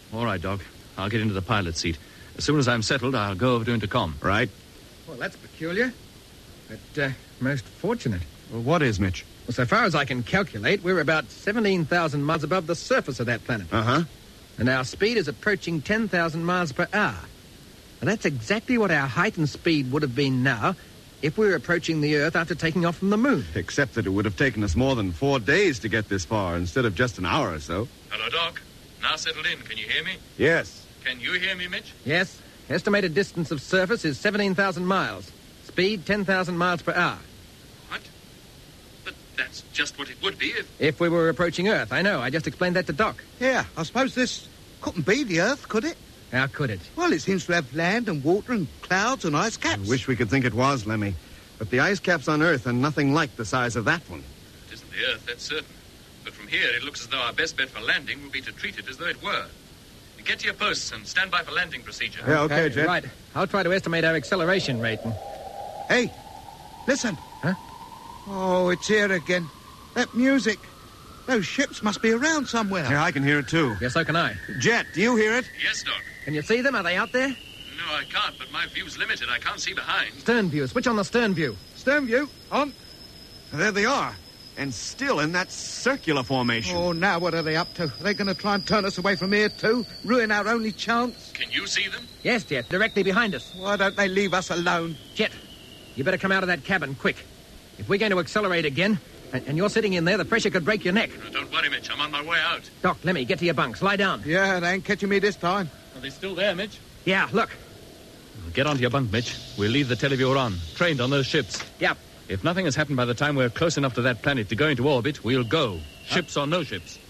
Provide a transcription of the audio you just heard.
All right, Doc. I'll get into the pilot's seat. As soon as I'm settled, I'll go over to intercom. Right. Well, that's peculiar. But most fortunate. Well, what is, Mitch? Well, so far as I can calculate, we're about 17,000 miles above the surface of that planet. Uh-huh. And our speed is approaching 10,000 miles per hour. And that's exactly what our height and speed would have been now if we were approaching the Earth after taking off from the moon. Except that it would have taken us more than 4 days to get this far instead of just an hour or so. Hello, Doc. Now settled in. Can you hear me? Yes. Can you hear me, Mitch? Yes. Estimated distance of surface is 17,000 miles. Speed, 10,000 miles per hour. What? But that's just what it would be If we were approaching Earth, I know. I just explained that to Doc. Yeah, I suppose this couldn't be the Earth, could it? How could it? Well, it seems to have land and water and clouds and ice caps. I wish we could think it was, Lemmy. But the ice caps on Earth are nothing like the size of that one. It isn't the Earth, that's certain. But from here, it looks as though our best bet for landing would be to treat it as though it were. Get to your posts and stand by for landing procedure. Yeah, okay, Jet. Right. I'll try to estimate our acceleration rate. Hey, listen. Huh? Oh, it's here again. That music. Those ships must be around somewhere. Yeah, I can hear it, too. Yes, so can I. Jet, do you hear it? Yes, Doc. Can you see them? Are they out there? No, I can't, but my view's limited. I can't see behind. Stern view. Switch on the stern view. Stern view, on. There they are. And still in that circular formation. Oh, now what are they up to? Are they going to try and turn us away from here, too? Ruin our only chance? Can you see them? Yes, Jet. Directly behind us. Why don't they leave us alone? Jet, you better come out of that cabin, quick. If we're going to accelerate again, and you're sitting in there, the pressure could break your neck. Don't worry, Mitch. I'm on my way out. Doc, Lemmy, get to your bunks. Lie down. Yeah, they ain't catching me this time. Are they still there, Mitch? Yeah, look. Get onto your bunk, Mitch. We'll leave the televiewer on, trained on those ships. Yep. If nothing has happened by the time we're close enough to that planet to go into orbit, we'll go. Ships or no ships.